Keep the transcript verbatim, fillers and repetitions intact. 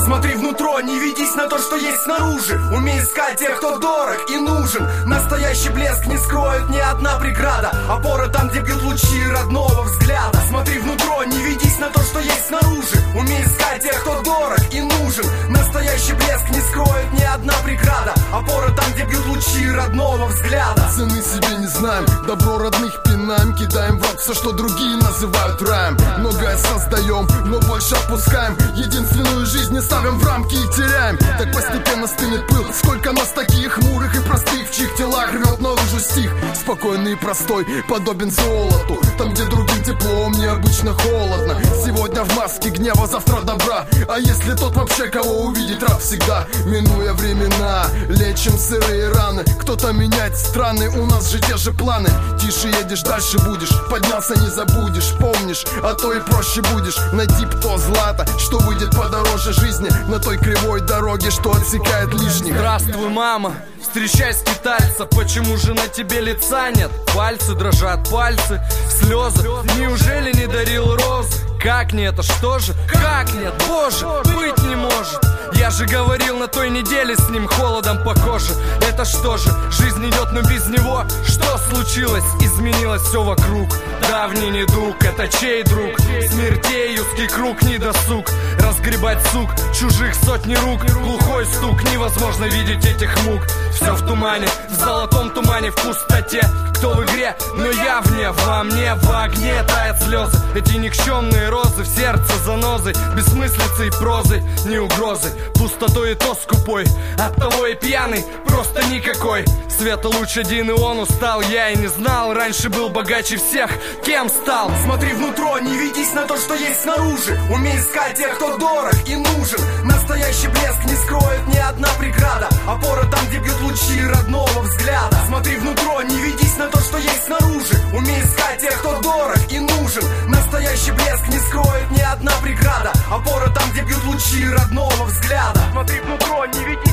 Смотри внутрь, не ведись на то, что есть снаружи. Умей искать тех, кто дорог и нужен. Настоящий блеск не скроет ни одна преграда. Опора там, где бьют лучи родного взгляда. Смотри внутрь, не ведись на то, что есть снаружи. Умей искать тех, кто дорог и нужен. Настоящий блеск не скроет ни одна преграда. Опора там, где бьют лучи родного взгляда. Цены себе не знаем, добро родных пинаем. Кидаем в рот все, что другие называют раем. Многое создаем, но больше опускаем. Единственную жизнь не ставим в рамки и теряем. Так постепенно стынет пыл. Сколько нас таких хмурых и простых, в чьих телах рвет наружу стих. Спокойный и простой, подобен золоту. Там, где другим тепло, мне обычно холодно. Сегодня в маске гнева, завтра добра. А если тот вообще, кого увидит раб всегда? Минуя времена, лечим сырые раны. Кто-то меняет страны, у нас же те же планы. Тише едешь, дальше будешь. Поднялся, не забудешь, помнишь, а то и проще будешь. Найти пто злато, что выйдет подороже жизни. На той кривой дороге, что отсекает лишних. Здравствуй, мама, встречай скитальца. Почему же на тебе лица нет? Пальцы дрожат, пальцы, слезы. Неужели не дарил розы? Как не это, что же? Как нет? Боже, быть не может. Я же говорил на той неделе с ним холодом по коже. Это что же? Жизнь идет, но без него. Что случилось? Изменилось все вокруг. Давний недуг, это чей друг? Смертей, узкий круг, недосуг. Разгребать сук, чужих сотни рук. Глухой стук, невозможно видеть этих мук. Все в тумане, в золотом тумане, в пустоте. Кто в игре, но я вне, во мне, в огне тают слезы. Эти никчемные розы в сердце занозой. Бессмыслицей, прозой, не угрозой. Пустотой и то скупой, оттого и пьяный, просто никакой. Света луч один, и он устал. Я и не знал, раньше был богаче всех. Кем стал? Смотри внутрь, не ведись на то, что есть снаружи. Умей искать тех, кто дорог и нужен. Настоящий блеск не скроет ни одна преграда. Опора там, где бьют лучи родного взгляда. Смотри внутрь, не ведись на то, что есть снаружи. Умей искать тех, кто дорог и нужен. Настоящий блеск не скроет ни одна преграда. Опора там, где бьют лучи родного взгляда. Смотри внутрь, не ведись